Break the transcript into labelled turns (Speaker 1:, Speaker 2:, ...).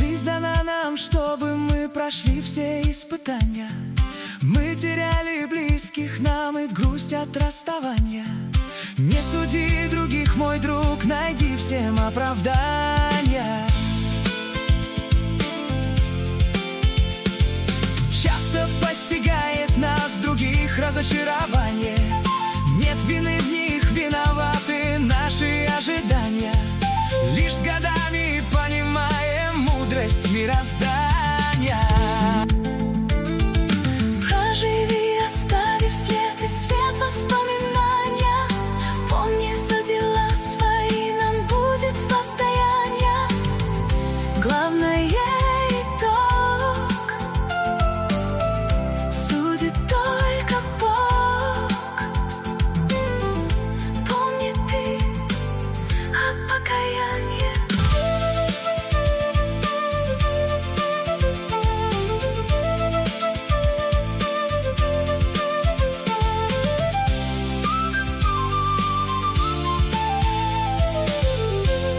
Speaker 1: Жизнь дана нам, чтобы мы прошли все испытания. Мы теряли близких нам и грусть от расставания. Не суди других, мой друг, найди всем оправдания. Часто постигает нас других разочарование. Нет вины в них, виноваты наши ожидания. Лишь с годами понимаем мудрость мироздания.
Speaker 2: Проживи, оставив след и свет воспоминания. Помни, за дела свои нам будет воздаяние. Главное